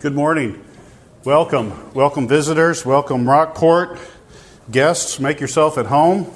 Good morning. Welcome. Welcome visitors. Welcome Rockport. Guests, make yourself at home.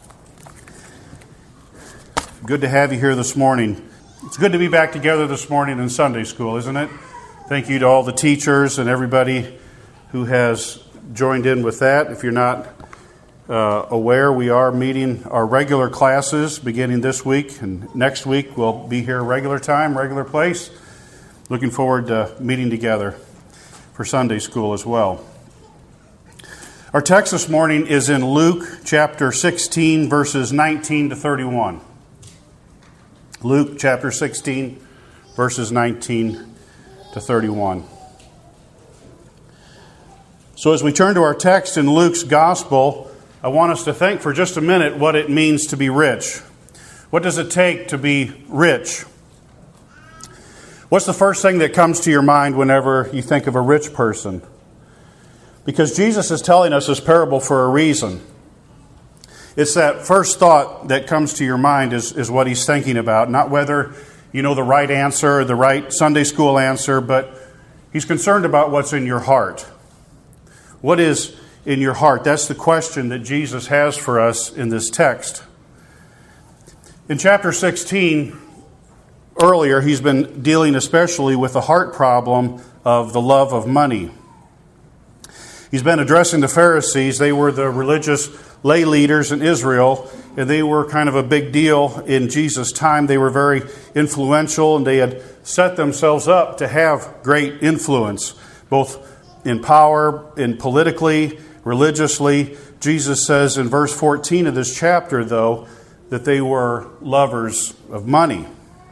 Good to have you here this morning. It's good to be back together this morning in Sunday school, isn't it? Thank you to all the teachers and everybody who has joined in with that. If you're not aware, we are meeting our regular classes beginning this week, and next week we'll be here regular time, regular place. Looking forward to meeting together for Sunday school as well. Our text this morning is in Luke chapter 16, verses 19 to 31. Luke chapter 16, verses 19 to 31. So as we turn to our text in Luke's gospel, I want us to think for just a minute what it means to be rich. What does it take to be rich? What's the first thing that comes to your mind whenever you think of a rich person? Because Jesus is telling us this parable for a reason. It's that first thought that comes to your mind is what he's thinking about. Not whether you know the right answer or the right Sunday school answer, but he's concerned about what's in your heart. What is in your heart? That's the question that Jesus has for us in this text. In chapter 16, earlier, he's been dealing especially with the heart problem of the love of money. He's been addressing the Pharisees. They were the religious lay leaders in Israel, and they were kind of a big deal in Jesus' time. They were very influential, and they had set themselves up to have great influence, both in power, in politically, religiously. Jesus says in verse 14 of this chapter, though, that they were lovers of money.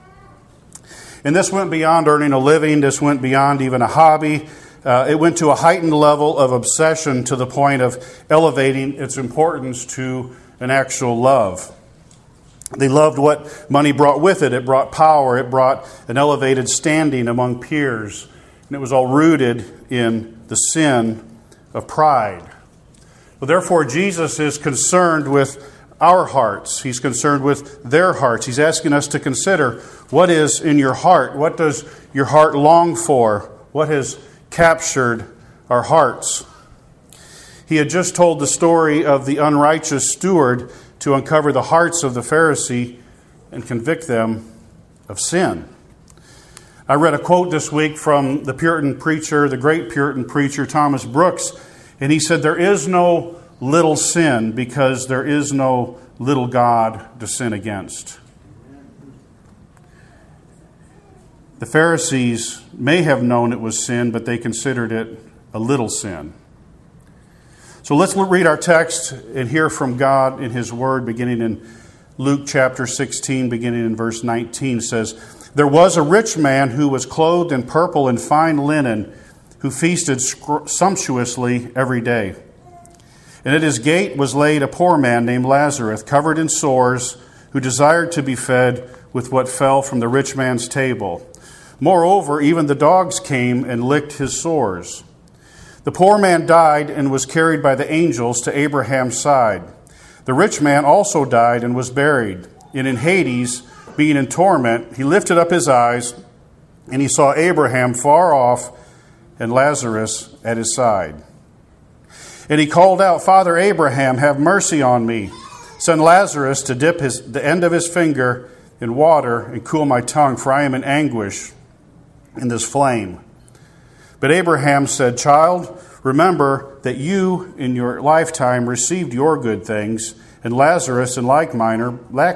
And this went beyond earning a living. This went beyond even a hobby. It went to a heightened level of obsession to the point of elevating its importance to an actual love. They loved what money brought with it. It brought power. It brought an elevated standing among peers. And it was all rooted in the sin of pride. Well, therefore, Jesus is concerned with our hearts. He's concerned with their hearts. He's asking us to consider what is in your heart. What does your heart long for? What has captured our hearts? He had just told the story of the unrighteous steward to uncover the hearts of the Pharisee and convict them of sin. I read a quote this week from the Puritan preacher, the great Puritan preacher, Thomas Brooks, and he said, "There is no little sin because there is no little God to sin against." The Pharisees may have known it was sin, but they considered it a little sin. So let's read our text and hear from God in His Word, beginning in Luke chapter 16, beginning in verse 19. It says, "There was a rich man who was clothed in purple and fine linen, who feasted sumptuously every day. And at his gate was laid a poor man named Lazarus, covered in sores, who desired to be fed with what fell from the rich man's table. Moreover, even the dogs came and licked his sores. The poor man died and was carried by the angels to Abraham's side. The rich man also died and was buried. And in Hades, being in torment, he lifted up his eyes, and he saw Abraham far off and Lazarus at his side. And he called out, 'Father Abraham, have mercy on me. Send Lazarus to dip the end of his finger in water and cool my tongue, for I am in anguish in this flame.' But Abraham said, 'Child, remember that you in your lifetime received your good things, and Lazarus in like manner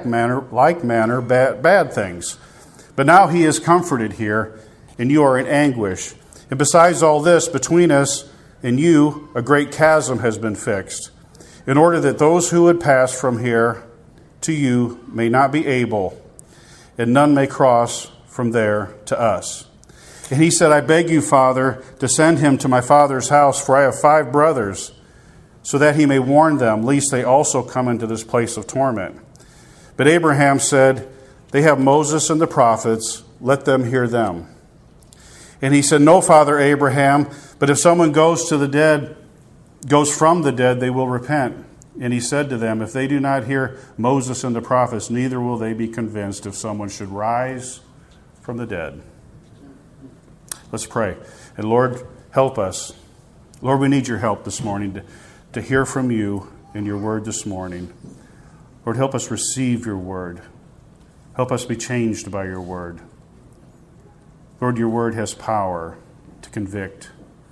bad things. But now he is comforted here, and you are in anguish. And besides all this, between us and you, a great chasm has been fixed, in order that those who would pass from here to you may not be able, and none may cross from there to us.' And he said, 'I beg you, Father, to send him to my father's house, for I have 5 brothers, so that he may warn them, lest they also come into this place of torment.' But Abraham said, 'They have Moses and the prophets, let them hear them.' And he said, 'No, Father Abraham, but if someone goes from the dead, they will repent.' And he said to them, 'If they do not hear Moses and the prophets, neither will they be convinced if someone should rise from the dead.'" Let's pray. And Lord, help us. Lord, we need your help this morning to hear from you in your word this morning. Lord, help us receive your word. Help us be changed by your word. Lord, your word has power to convict.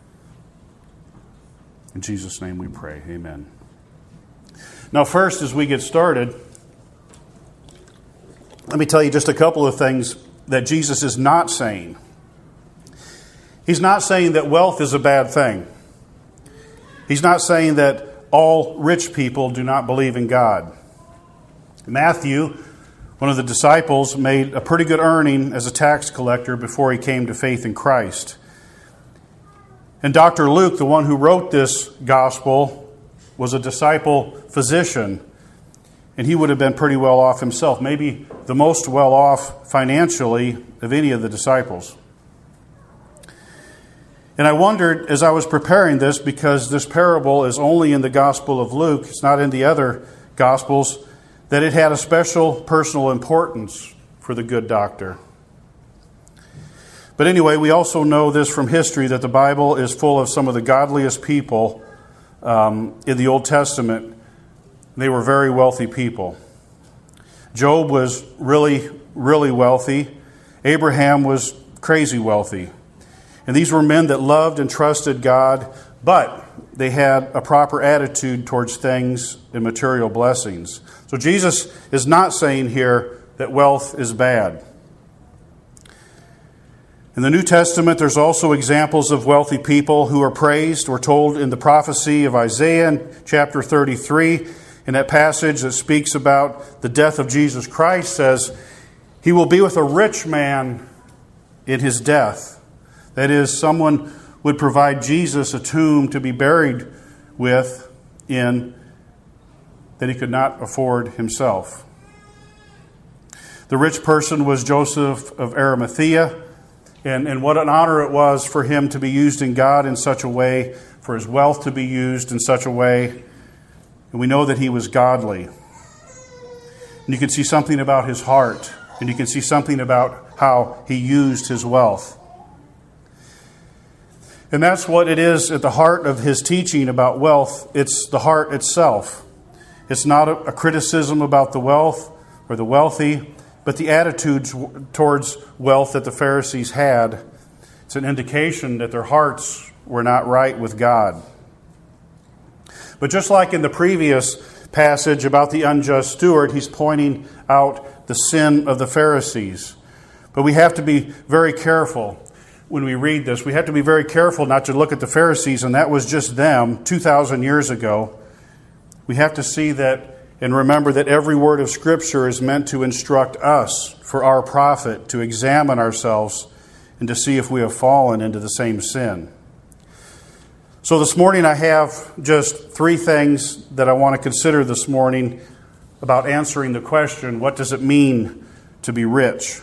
In Jesus' name we pray. Amen. Now, first, as we get started, let me tell you just a couple of things that Jesus is not saying. He's not saying that wealth is a bad thing. He's not saying that all rich people do not believe in God. Matthew, one of the disciples, made a pretty good earning as a tax collector before he came to faith in Christ. And Dr. Luke, the one who wrote this gospel, was a disciple physician, and he would have been pretty well off himself, maybe the most well off financially of any of the disciples. And I wondered as I was preparing this, because this parable is only in the Gospel of Luke, it's not in the other Gospels, that it had a special personal importance for the good doctor. But anyway, we also know this from history, that the Bible is full of some of the godliest people in the Old Testament. They were very wealthy people. Job was really, really wealthy. Abraham was crazy wealthy. And these were men that loved and trusted God, but they had a proper attitude towards things and material blessings. So Jesus is not saying here that wealth is bad. In the New Testament, there's also examples of wealthy people who are praised. We're told in the prophecy of Isaiah in chapter 33, in that passage that speaks about the death of Jesus Christ, says, "He will be with a rich man in his death." That is, someone would provide Jesus a tomb to be buried in that he could not afford himself. The rich person was Joseph of Arimathea, and what an honor it was for him to be used in God in such a way, for his wealth to be used in such a way. And we know that he was godly. And you can see something about his heart, and you can see something about how he used his wealth. And that's what it is at the heart of his teaching about wealth. It's the heart itself. It's not a criticism about the wealth or the wealthy, but the attitudes towards wealth that the Pharisees had. It's an indication that their hearts were not right with God. But just like in the previous passage about the unjust steward, he's pointing out the sin of the Pharisees. But we have to be very careful when we read this. We have to be very careful not to look at the Pharisees, and that was just them 2,000 years ago. We have to see that and remember that every word of Scripture is meant to instruct us for our profit, to examine ourselves and to see if we have fallen into the same sin. So this morning I have just 3 things that I want to consider this morning about answering the question, what does it mean to be rich?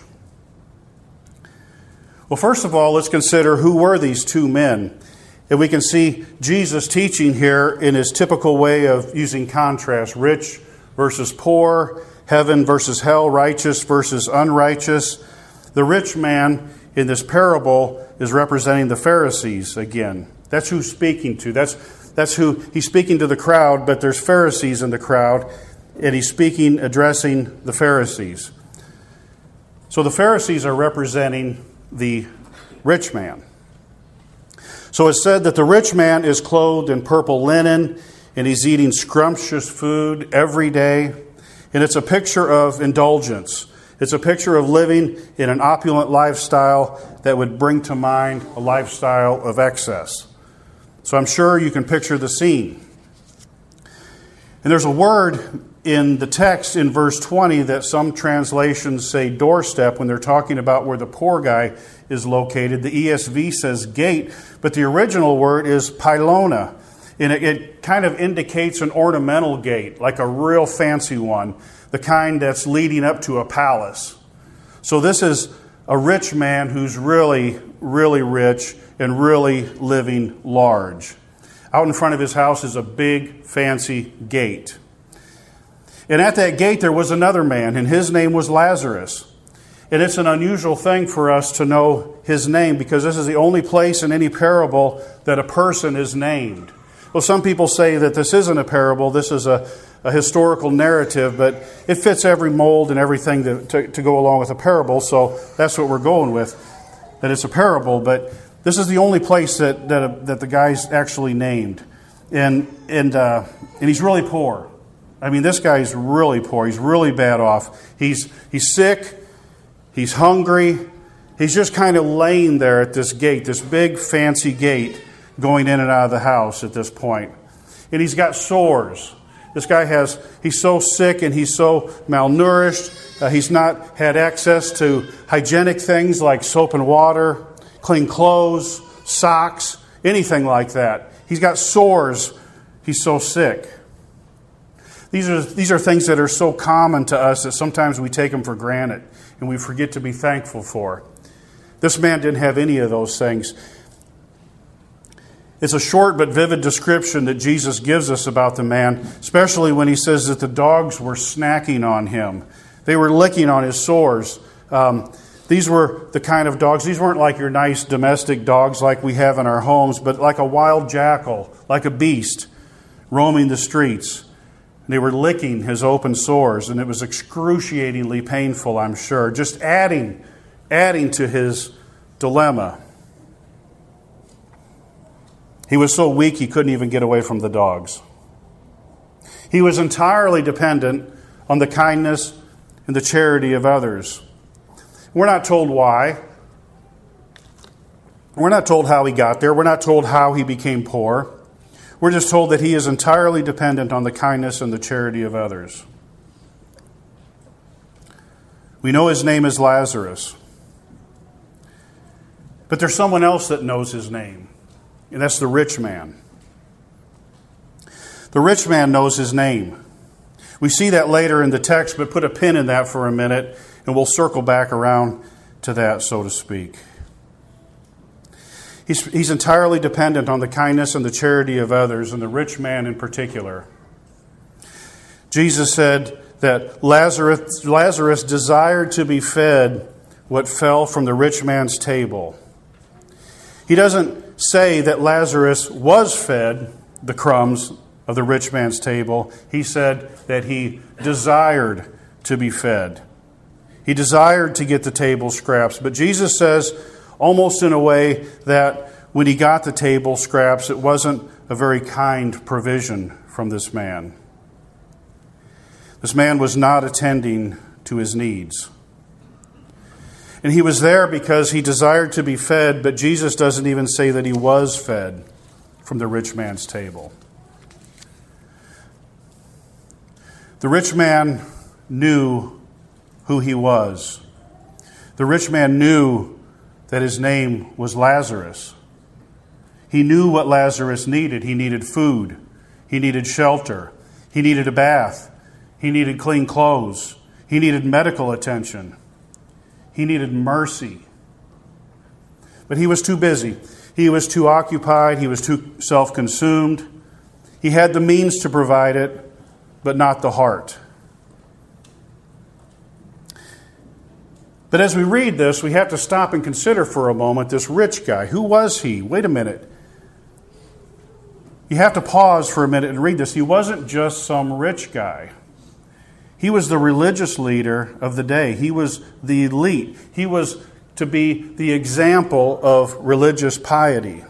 Well, first of all, let's consider who were these 2 men. And we can see Jesus teaching here in his typical way of using contrast, rich versus poor, heaven versus hell, righteous versus unrighteous. The rich man in this parable is representing the Pharisees again. That's who he's speaking to. That's who he's speaking to the crowd, but there's Pharisees in the crowd, and he's addressing the Pharisees. So the Pharisees are representing the rich man. So it's said that the rich man is clothed in purple linen, and he's eating scrumptious food every day. And it's a picture of indulgence. It's a picture of living in an opulent lifestyle that would bring to mind a lifestyle of excess. So I'm sure you can picture the scene. And there's a word in the text in verse 20 that some translations say doorstep when they're talking about where the poor guy is located. The ESV says gate, but the original word is pylona. And it kind of indicates an ornamental gate, like a real fancy one, the kind that's leading up to a palace. So this is a rich man who's really, really rich and really living large. Out in front of his house is a big, fancy gate. And at that gate there was another man, and his name was Lazarus. And it's an unusual thing for us to know his name, because this is the only place in any parable that a person is named. Well, some people say that this isn't a parable, this is a historical narrative, but it fits every mold and everything to go along with a parable, so that's what we're going with, that it's a parable. But this is the only place that the guy's actually named. And he's really poor. I mean, this guy's really poor. He's really bad off. He's sick. He's hungry. He's just kind of laying there at this gate, this big fancy gate going in and out of the house at this point. And he's got sores. This guy he's so sick and he's so malnourished. He's not had access to hygienic things like soap and water, clean clothes, socks, anything like that. He's got sores. He's so sick. These are things that are so common to us that sometimes we take them for granted and we forget to be thankful for. This man didn't have any of those things. It's a short but vivid description that Jesus gives us about the man, especially when he says that the dogs were snacking on him. They were licking on his sores. These were the kind of dogs, these weren't like your nice domestic dogs like we have in our homes, but like a wild jackal, like a beast, roaming the streets. They were licking his open sores, and it was excruciatingly painful, I'm sure, just adding to his dilemma. He was so weak he couldn't even get away from the dogs. He was entirely dependent on the kindness and the charity of others. We're not told why. We're not told how he got there. We're not told how he became poor. We're just told that he is entirely dependent on the kindness and the charity of others. We know his name is Lazarus. But there's someone else that knows his name, and that's the rich man. The rich man knows his name. We see that later in the text, but put a pin in that for a minute, and we'll circle back around to that, so to speak. He's entirely dependent on the kindness and the charity of others, and the rich man in particular. Jesus said that Lazarus desired to be fed what fell from the rich man's table. He doesn't say that Lazarus was fed the crumbs of the rich man's table. He said that he desired to be fed. He desired to get the table scraps. But Jesus says, almost in a way, that when he got the table scraps, it wasn't a very kind provision from this man. This man was not attending to his needs. And he was there because he desired to be fed, but Jesus doesn't even say that he was fed from the rich man's table. The rich man knew who he was. The rich man knew that his name was Lazarus. He knew what Lazarus needed. He needed food. He needed shelter. He needed a bath. He needed clean clothes. He needed medical attention. He needed mercy. But he was too busy. He was too occupied. He was too self-consumed. He had the means to provide it, but not the heart. But as we read this, we have to stop and consider for a moment this rich guy. Who was he? Wait a minute. You have to pause for a minute and read this. He wasn't just some rich guy. He was the religious leader of the day. He was the elite. He was to be the example of religious piety.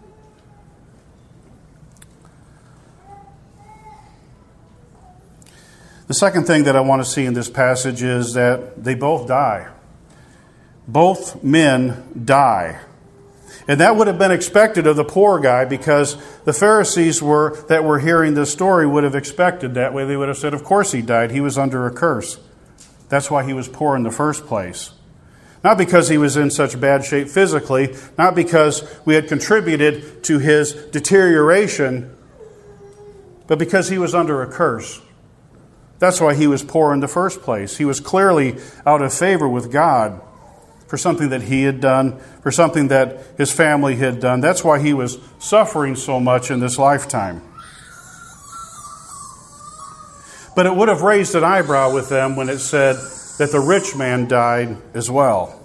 The second thing that I want to see in this passage is that they both die. Both men die. And that would have been expected of the poor guy, because the Pharisees that were hearing this story would have expected that way. They would have said, of course he died. He was under a curse. That's why he was poor in the first place. Not because he was in such bad shape physically, not because we had contributed to his deterioration, but because he was under a curse. That's why he was poor in the first place. He was clearly out of favor with God for something that he had done, for something that his family had done. That's why he was suffering so much in this lifetime. But it would have raised an eyebrow with them when it said that the rich man died as well.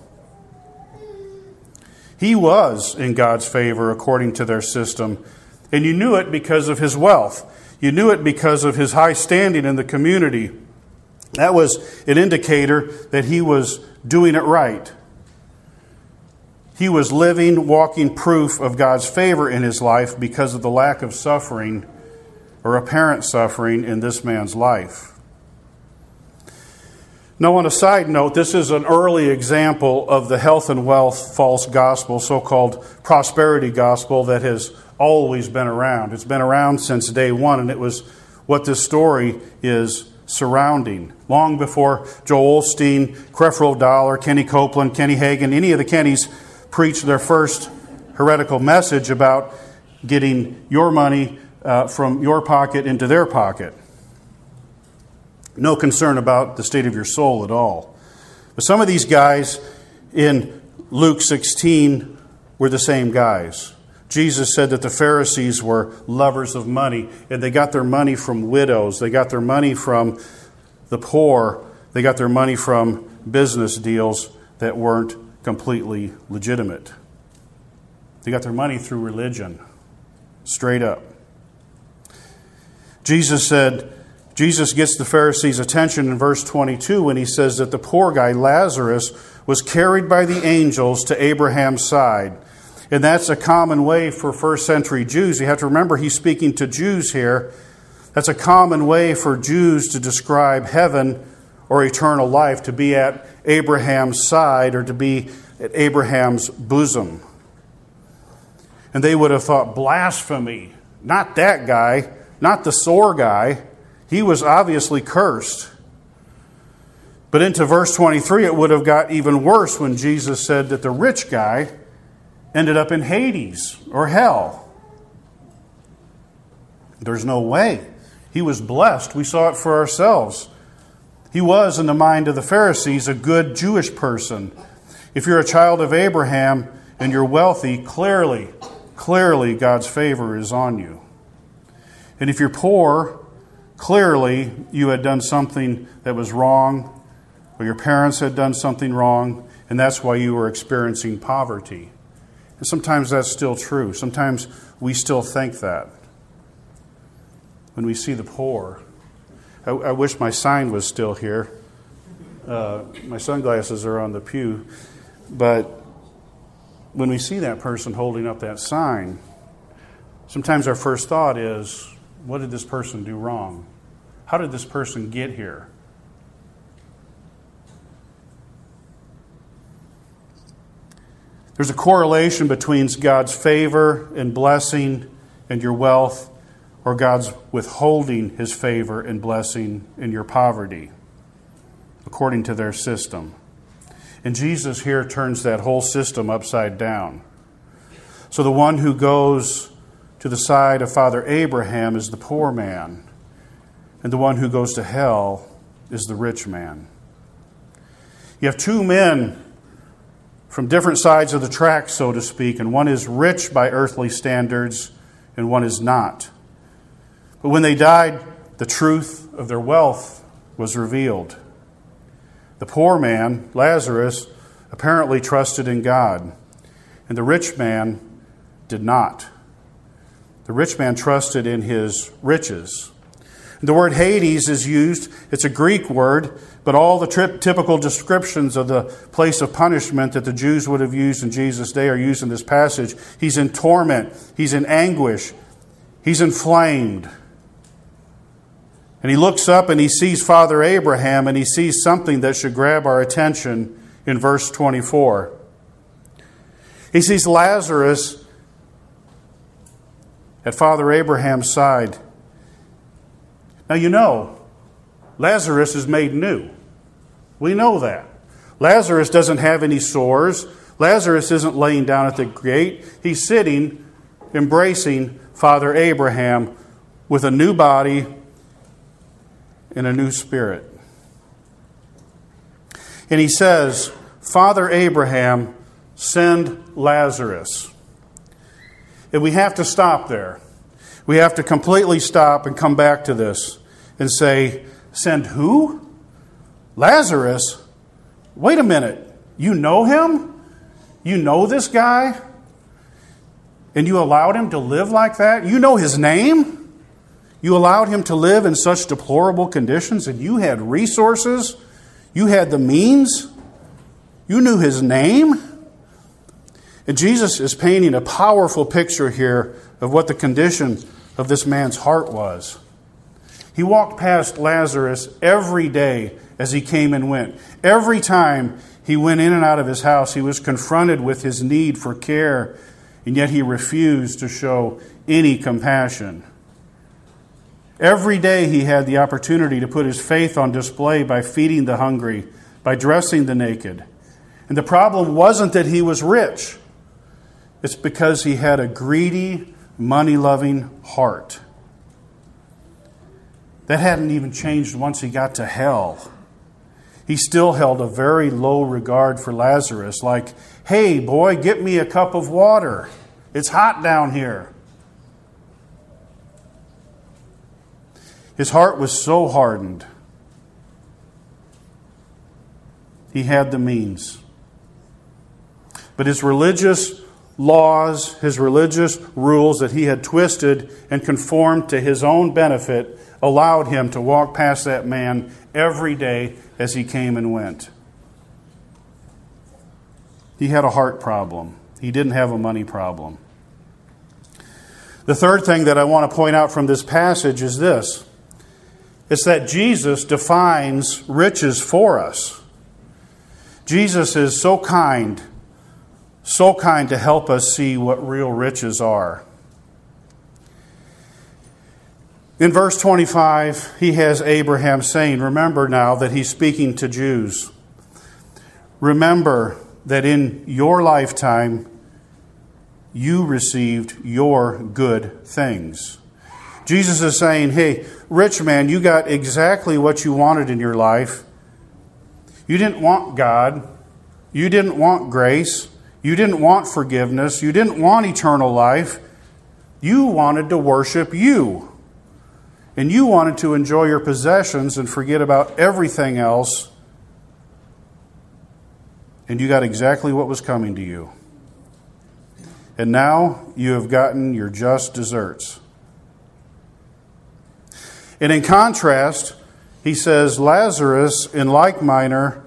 He was in God's favor according to their system, and you knew it because of his wealth. You knew it because of his high standing in the community. That was an indicator that he was doing it right. He was living, walking proof of God's favor in his life because of the lack of suffering or apparent suffering in this man's life. Now, on a side note, this is an early example of the health and wealth false gospel, so-called prosperity gospel, that has always been around. It's been around since day one, and it was what this story is surrounding. Long before Joel Osteen, Creflo Dollar, Kenny Copeland, Kenny Hagin, any of the Kennys preached their first heretical message about getting your money from your pocket into their pocket. No concern about the state of your soul at all. But some of these guys in Luke 16 were the same guys. Jesus said that the Pharisees were lovers of money, and they got their money from widows. They got their money from the poor. They got their money from business deals that weren't completely legitimate. They got their money through religion, straight up. Jesus gets the Pharisees' attention in verse 22 when he says that the poor guy, Lazarus, was carried by the angels to Abraham's side. And that's a common way for first century Jews. You have to remember he's speaking to Jews here. That's a common way for Jews to describe heaven or eternal life, to be at Abraham's side or to be at Abraham's bosom. And they would have thought, blasphemy. Not that guy, not the sore guy. He was obviously cursed. But into verse 23, it would have got even worse when Jesus said that the rich guy ended up in Hades or hell. There's no way. He was blessed. We saw it for ourselves. He was, in the mind of the Pharisees, a good Jewish person. If you're a child of Abraham and you're wealthy, clearly God's favor is on you. And if you're poor, clearly you had done something that was wrong, or your parents had done something wrong, and that's why you were experiencing poverty. And sometimes that's still true. Sometimes we still think that. When we see the poor. I wish my sign was still here. My sunglasses are on the pew. But when we see that person holding up that sign, sometimes our first thought is, what did this person do wrong? How did this person get here? There's a correlation between God's favor and blessing and your wealth, or God's withholding his favor and blessing in your poverty, according to their system. And Jesus here turns that whole system upside down. So the one who goes to the side of Father Abraham is the poor man, and the one who goes to hell is the rich man. You have two men from different sides of the track, so to speak, and one is rich by earthly standards and one is not. But when they died, the truth of their wealth was revealed. The poor man, Lazarus, apparently trusted in God, and the rich man did not. The rich man trusted in his riches. The word Hades is used. It's a Greek word, but all the typical descriptions of the place of punishment that the Jews would have used in Jesus' day are used in this passage. He's in torment. He's in anguish. He's inflamed. And he looks up and he sees Father Abraham, and he sees something that should grab our attention in verse 24. He sees Lazarus at Father Abraham's side. Now you know, Lazarus is made new. We know that. Lazarus doesn't have any sores. Lazarus isn't laying down at the gate. He's sitting, embracing Father Abraham with a new body and a new spirit. And he says, Father Abraham, send Lazarus. And we have to stop there. We have to completely stop and come back to this and say, send who? Lazarus? Wait a minute. You know him? You know this guy? And you allowed him to live like that? You know his name? You allowed him to live in such deplorable conditions, and you had resources? You had the means? You knew his name? And Jesus is painting a powerful picture here of what the condition of this man's heart was. He walked past Lazarus every day as he came and went. Every time he went in and out of his house, he was confronted with his need for care, and yet he refused to show any compassion. Every day he had the opportunity to put his faith on display by feeding the hungry, by dressing the naked. And the problem wasn't that he was rich. It's because he had a greedy, money-loving heart. That hadn't even changed once he got to hell. He still held a very low regard for Lazarus, like, hey, boy, get me a cup of water. It's hot down here. His heart was so hardened. He had the means. But his religious laws, his religious rules that he had twisted and conformed to his own benefit allowed him to walk past that man every day as he came and went. He had a heart problem. He didn't have a money problem. The third thing that I want to point out from this passage is this. It's that Jesus defines riches for us. Jesus is so kind to help us see what real riches are. In verse 25, he has Abraham saying, remember now that he's speaking to Jews. Remember that in your lifetime, you received your good things. Jesus is saying, hey, rich man, you got exactly what you wanted in your life. You didn't want God. You didn't want grace. You didn't want forgiveness. You didn't want eternal life. You wanted to worship you. And you wanted to enjoy your possessions and forget about everything else. And you got exactly what was coming to you. And now you have gotten your just deserts. And in contrast, he says, Lazarus in like manner,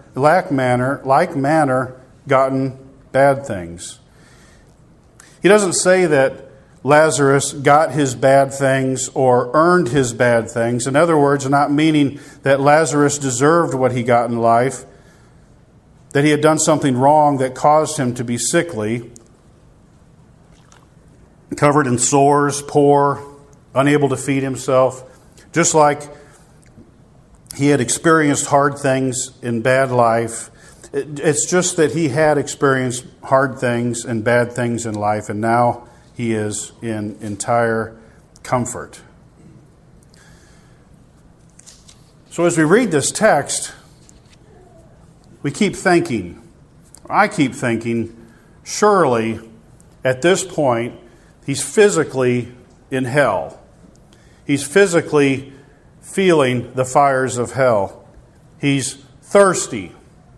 gotten bad things. He doesn't say that Lazarus got his bad things or earned his bad things. In other words, not meaning that Lazarus deserved what he got in life, that he had done something wrong that caused him to be sickly, covered in sores, poor, unable to feed himself, just like he had experienced hard things in bad life. It's just that he had experienced hard things and bad things in life, and now he is in entire comfort. So as we read this text, we keep thinking, I keep thinking, surely at this point, he's physically in hell. He's physically feeling the fires of hell. He's thirsty.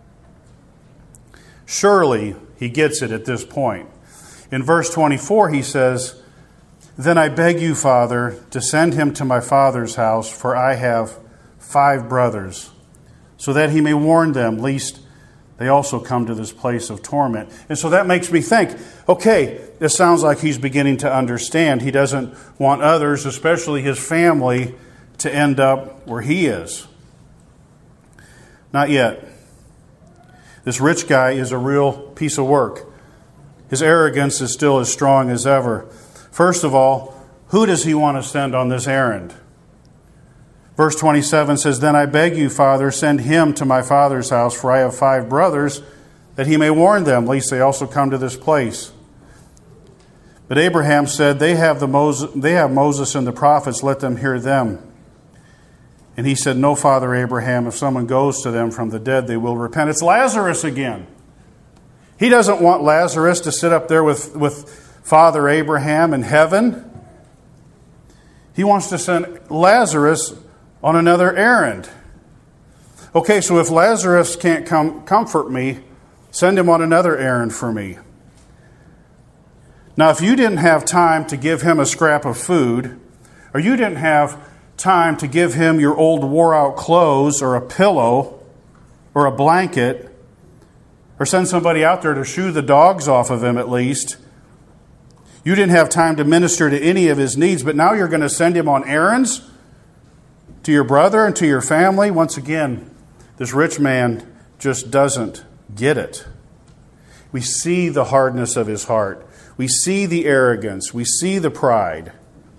Surely he gets it at this point. In verse 24 he says, Then I beg you, Father, to send him to my father's house, for I have 5 brothers, so that he may warn them, lest they also come to this place of torment. And so that makes me think, okay, it sounds like he's beginning to understand. He doesn't want others, especially his family, to end up where he is. Not yet. This rich guy is a real piece of work. His arrogance is still as strong as ever. First of all, who does he want to send on this errand? Verse 27 says, Then I beg you, Father, send him to my father's house, for I have 5 brothers, that he may warn them, lest they also come to this place. But Abraham said, They have Moses and the prophets, let them hear them. And he said, No, Father Abraham, if someone goes to them from the dead, they will repent. It's Lazarus again. He doesn't want Lazarus to sit up there with Father Abraham in heaven. He wants to send Lazarus on another errand. Okay, so if Lazarus can't come comfort me, send him on another errand for me. Now, if you didn't have time to give him a scrap of food, or you didn't have time to give him your old wore-out clothes or a pillow or a blanket, or send somebody out there to shoo the dogs off of him at least, you didn't have time to minister to any of his needs, but now you're going to send him on errands to your brother and to your family? Once again, this rich man just doesn't get it. We see the hardness of his heart. We see the arrogance. We see the pride.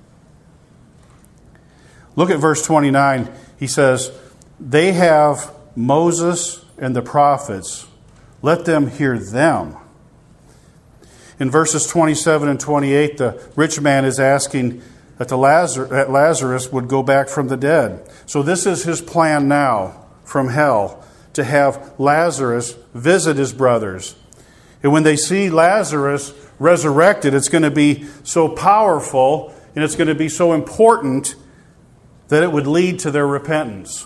Look at verse 29. He says, they have Moses and the prophets. Let them hear them. In verses 27 and 28, the rich man is asking that Lazarus would go back from the dead. So this is his plan now from hell, to have Lazarus visit his brothers. And when they see Lazarus resurrected, it's going to be so powerful and it's going to be so important that it would lead to their repentance.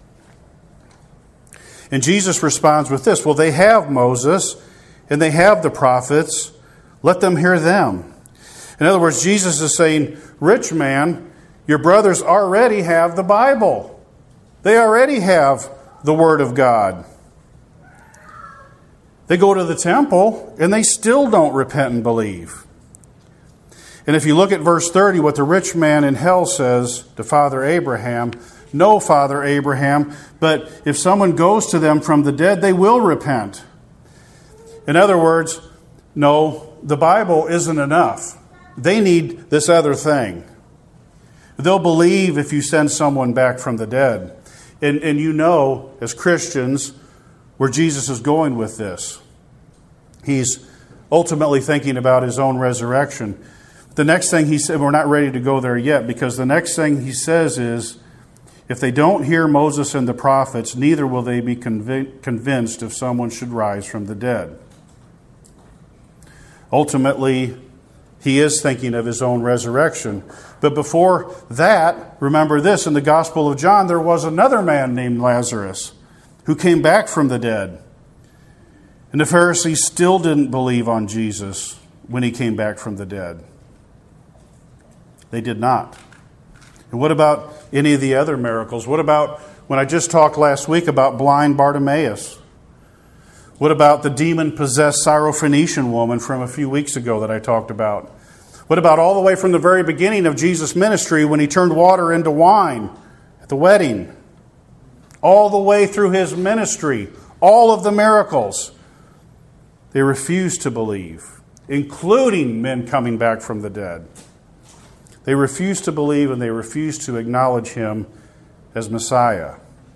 And Jesus responds with this, well, they have Moses and they have the prophets. Let them hear them. In other words, Jesus is saying, rich man, your brothers already have the Bible. They already have the Word of God. They go to the temple and they still don't repent and believe. And if you look at verse 30, what the rich man in hell says to Father Abraham, no, Father Abraham, but if someone goes to them from the dead, they will repent. In other words, no, the Bible isn't enough. They need this other thing. They'll believe if you send someone back from the dead. And you know, as Christians, where Jesus is going with this. He's ultimately thinking about his own resurrection. The next thing he said, we're not ready to go there yet, because the next thing he says is, if they don't hear Moses and the prophets, neither will they be convinced if someone should rise from the dead. Ultimately, he is thinking of his own resurrection. But before that, remember this, in the Gospel of John, there was another man named Lazarus who came back from the dead. And the Pharisees still didn't believe on Jesus when he came back from the dead. They did not. And what about any of the other miracles? What about when I just talked last week about blind Bartimaeus? What about the demon-possessed Syrophoenician woman from a few weeks ago that I talked about? What about all the way from the very beginning of Jesus' ministry when he turned water into wine at the wedding? All the way through his ministry, all of the miracles. They refused to believe, including men coming back from the dead. They refused to believe and they refused to acknowledge him as Messiah.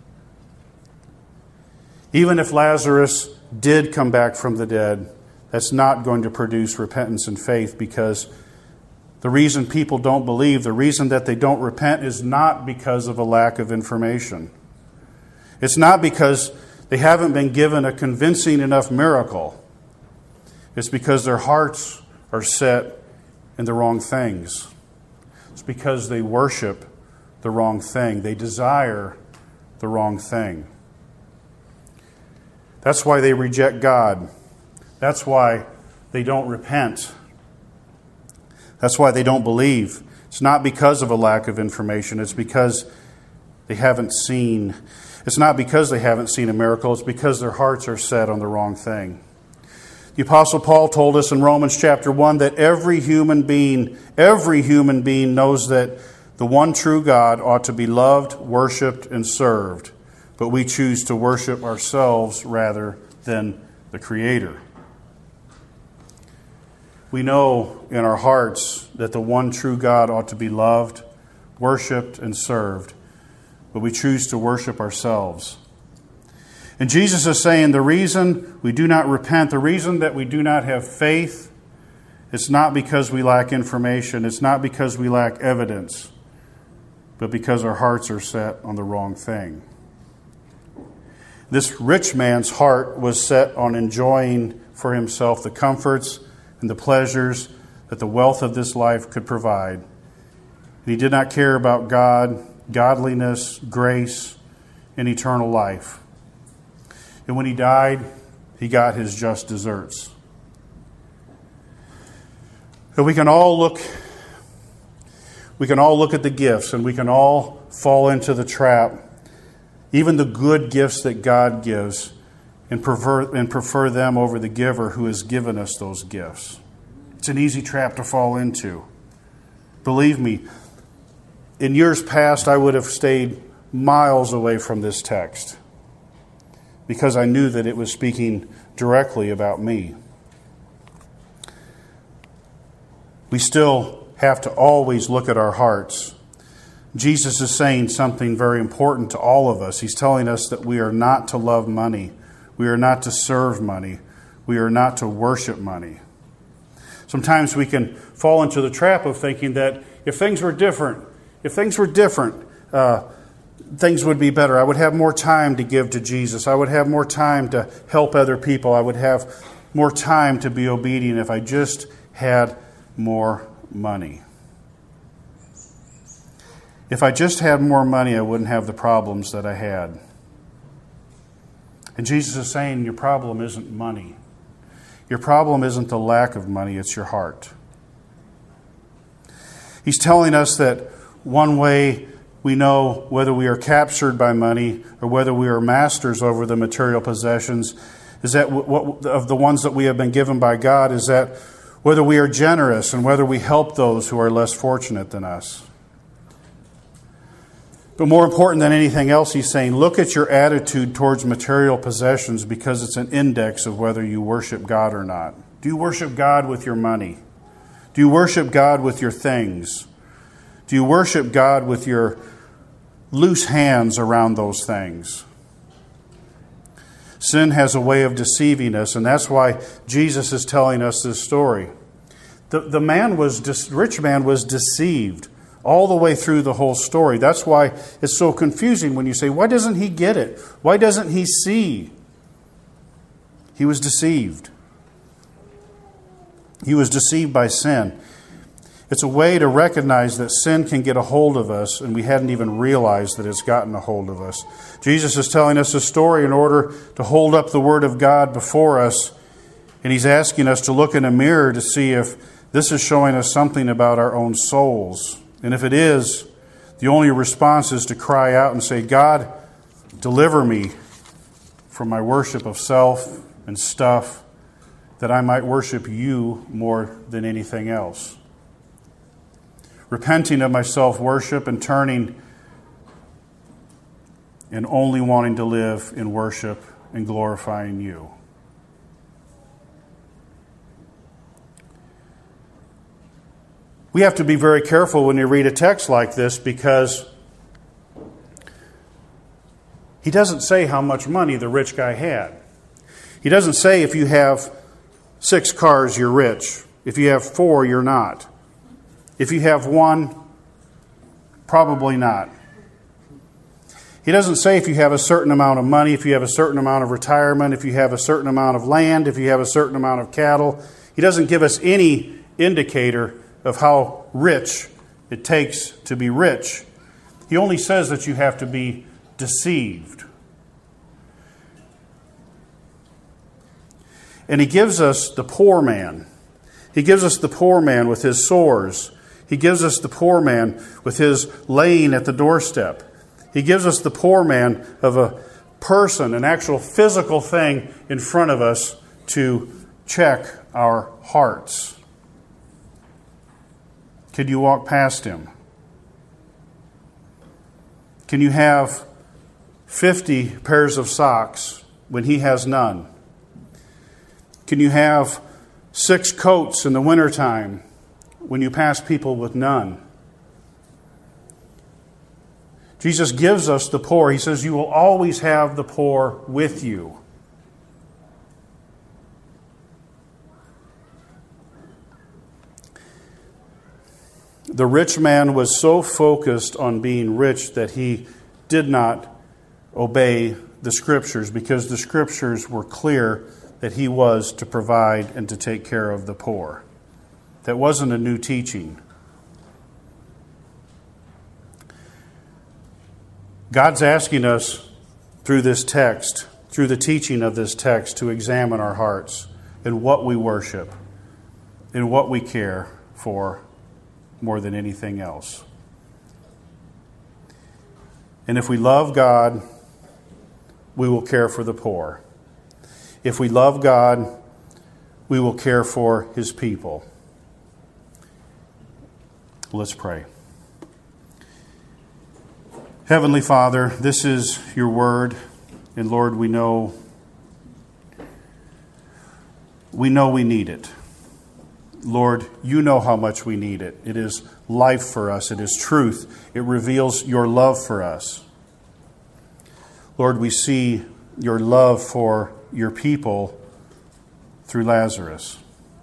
Even if Lazarus did come back from the dead, that's not going to produce repentance and faith, because the reason people don't believe, the reason that they don't repent, is not because of a lack of information. It's not because they haven't been given a convincing enough miracle. It's because their hearts are set in the wrong things. It's because they worship the wrong thing. They desire the wrong thing. That's why they reject God. That's why they don't repent. That's why they don't believe. It's not because of a lack of information. It's because they haven't seen. It's not because they haven't seen a miracle. It's because their hearts are set on the wrong thing. The Apostle Paul told us in Romans chapter 1 that every human being knows that the one true God ought to be loved, worshipped, and served. But we choose to worship ourselves rather than the Creator. We know in our hearts that the one true God ought to be loved, worshipped, and served. But we choose to worship ourselves. And Jesus is saying the reason we do not repent, the reason that we do not have faith, it's not because we lack information. It's not because we lack evidence. But because our hearts are set on the wrong thing. This rich man's heart was set on enjoying for himself the comforts and the pleasures that the wealth of this life could provide. And he did not care about God, godliness, grace, and eternal life. And when he died, he got his just deserts. And we can all look at the gifts, and we can all fall into the trap, even the good gifts that God gives, and prefer them over the giver who has given us those gifts. It's an easy trap to fall into. Believe me, in years past, I would have stayed miles away from this text because I knew that it was speaking directly about me. We still have to always look at our hearts. Jesus is saying something very important to all of us. He's telling us that we are not to love money. We are not to serve money. We are not to worship money. Sometimes we can fall into the trap of thinking that if things were different, things would be better. I would have more time to give to Jesus. I would have more time to help other people. I would have more time to be obedient if I just had more money. If I just had more money, I wouldn't have the problems that I had. And Jesus is saying your problem isn't money. Your problem isn't the lack of money, it's your heart. He's telling us that one way we know whether we are captured by money or whether we are masters over the material possessions is that of the ones that we have been given by God is that whether we are generous and whether we help those who are less fortunate than us. But more important than anything else, he's saying, look at your attitude towards material possessions because it's an index of whether you worship God or not. Do you worship God with your money? Do you worship God with your things? Do you worship God with your loose hands around those things? Sin has a way of deceiving us, and that's why Jesus is telling us this story. The rich man was deceived all the way through the whole story. That's why it's so confusing when you say, why doesn't he get it? Why doesn't he see? He was deceived. He was deceived by sin. It's a way to recognize that sin can get a hold of us, and we hadn't even realized that it's gotten a hold of us. Jesus is telling us a story in order to hold up the Word of God before us, and he's asking us to look in a mirror to see if this is showing us something about our own souls. And if it is, the only response is to cry out and say, God, deliver me from my worship of self and stuff, that I might worship you more than anything else. Repenting of my self-worship and turning and only wanting to live in worship and glorifying you. We have to be very careful when we read a text like this because he doesn't say how much money the rich guy had. He doesn't say if you have 6 cars, you're rich. If you have 4, you're not. If you have 1, probably not. He doesn't say if you have a certain amount of money, if you have a certain amount of retirement, if you have a certain amount of land, if you have a certain amount of cattle. He doesn't give us any indicator of how rich it takes to be rich. He only says that you have to be deceived. And he gives us the poor man. He gives us the poor man with his sores. He gives us the poor man with his laying at the doorstep. He gives us the poor man of a person, an actual physical thing in front of us to check our hearts. Could you walk past him? Can you have 50 pairs of socks when he has none? Can you have 6 coats in the wintertime when you pass people with none? Jesus gives us the poor. He says, you will always have the poor with you. The rich man was so focused on being rich that he did not obey the Scriptures because the Scriptures were clear that he was to provide and to take care of the poor. That wasn't a new teaching. God's asking us through this text, through the teaching of this text, to examine our hearts and what we worship and what we care for more than anything else. And if we love God, we will care for the poor. If we love God, we will care for His people. Let's pray. Heavenly Father, this is your word, and Lord, we know we need it. Lord, you know how much we need it. It is life for us. It is truth. It reveals your love for us. Lord, we see your love for your people through Lazarus.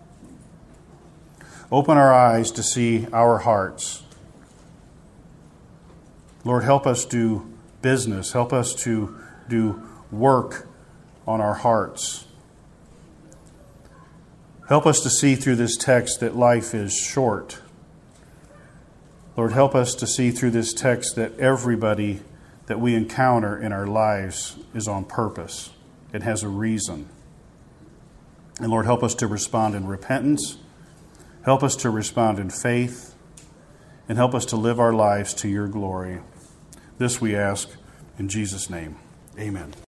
Open our eyes to see our hearts. Lord, help us do business. Help us to do work on our hearts. Help us to see through this text that life is short. Lord, help us to see through this text that everybody that we encounter in our lives is on purpose. It has a reason. And Lord, help us to respond in repentance. Help us to respond in faith. And help us to live our lives to your glory. This we ask in Jesus' name. Amen.